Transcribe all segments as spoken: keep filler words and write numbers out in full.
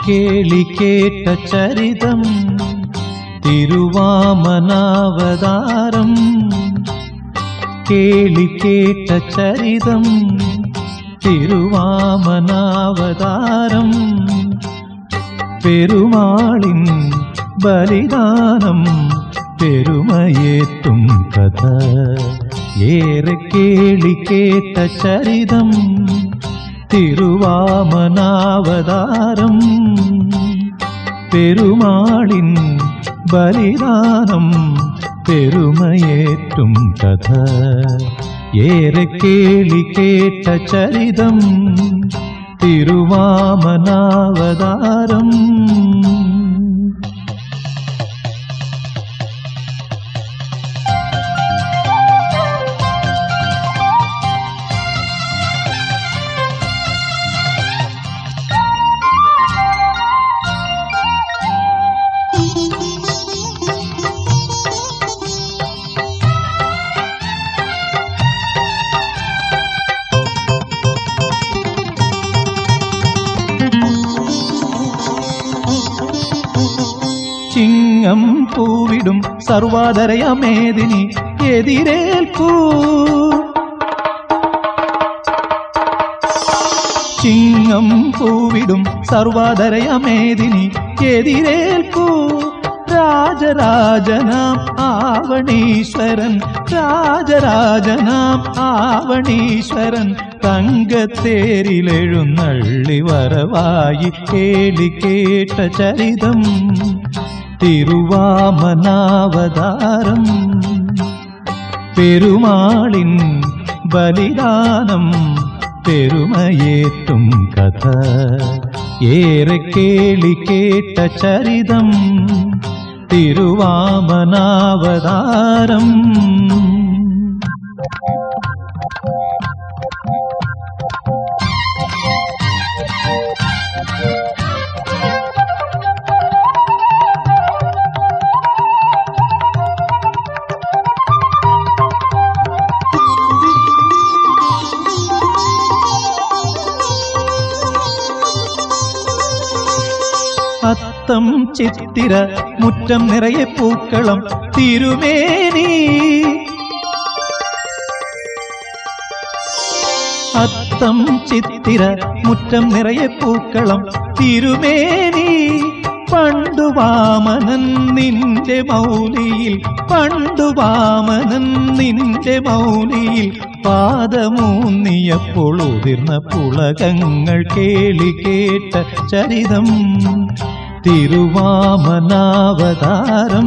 കേളി കേട്ട ചരിതം തിരുവാമനാവതാരം. കേളി കേട്ട ചരിതം തിരുവാമനാവതാരം. പെരുമാളിൻ ബലിദാനം പെരുമയേറ്റും കഥ. ഏറെ കേളി കേട്ട ചരിതം തിരുവാമനാവതാരം. പെരുമാളിൻ ബലിദാനം പെരുമയേറ്റും കഥ. ഏറെ കേളി കേട്ട ചരിതം തിരുവാമനാവതാരം. ചിങ്ങം പൂവിടും സർവാദരയമേദിനി എതിരേൽക്കൂ. ചിങ്ങം പൂവിടും സർവാദരയമേദിനി എതിരേൽക്കൂ. രാജരാജനാം ആവണീശ്വരൻ, രാജരാജനാം ആവണീശ്വരൻ തങ്കത്തേരിലെഴുന്നള്ളി വരവായി. കേളി കേട്ട ചരിതം തിരുവാമനാവതാരം. പെരുമാളിൻ ബലിദാനം പെരുമയേറ്റും കഥ. ഏറെ കേളി കേട്ട ചരിതം തിരുവാമനാവതാരം. അത്തം ചിത്തിര മുറ്റം നിറയെ പൂക്കളം തിരുമേനി. അത്തം ചിത്തിര മുറ്റം നിറയെ പൂക്കളം തിരുമേനി. പണ്ടു വാമനൻ നിന്റെ മൗലിയിൽ, പണ്ടു വാമനൻ നിന്റെ മൗലിയിൽ പാദമൂന്നിയപ്പോൾ ഉതിർന്ന പുളകങ്ങൾ. കേളി കേട്ട ചരിതം തിരുവാമനാവതാരം.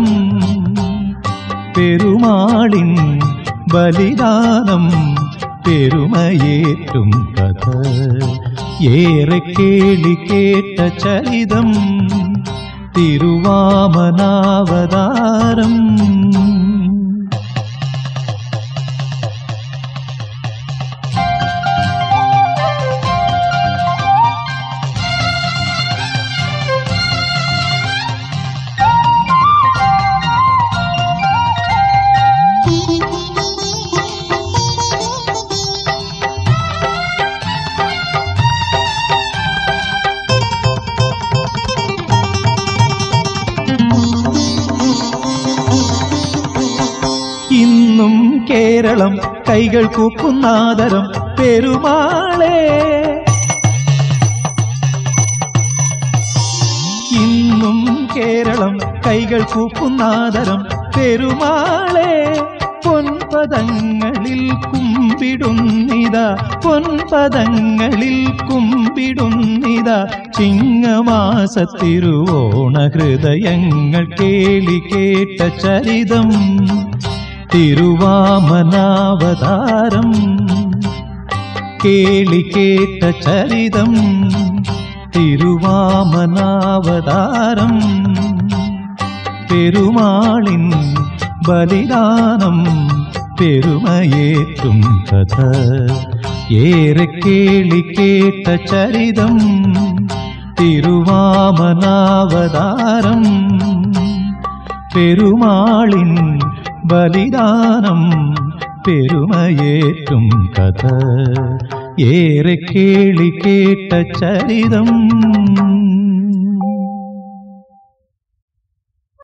പെരുമാളിൻ ബലിദാനം പെരുമയേറ്റും കഥ. ഏറെ കേളി കേട്ട ചരിതം തിരുവാമനാവതാരം. ഇന്നും കേരളം കൈകൾ കൂപ്പുന്നാദരം പെരുമാളെ. ഇന്നും കേരളം കൈകൾ കൂപ്പുന്നാദരം പെരുമാളെ. പൊൻപദങ്ങളിൽ കുമ്പിടുന്നിതാ, പൊൻപദങ്ങളിൽ കുമ്പിടുന്നിതാ. ചിങ്ങമാസത്തിരുവോണ ഹൃദയങ്ങൾ. കേളി കേട്ട ചരിതം തിരുവാമനാവതാരം. കേളി കേട്ട ചരിതം തിരുവാമനാവതാരം. പെരുമാളിൻ ബലിദാനം പെരുമയേറ്റും കഥ. ഏറെ കേളി കേട്ട ചരിതം തിരുവാമനാവതാരം. പെരുമാളിൻ ബലിദാനം പെരുമയേറ്റും കഥ. ഏറെ കേളി കേട്ട ചരിതം.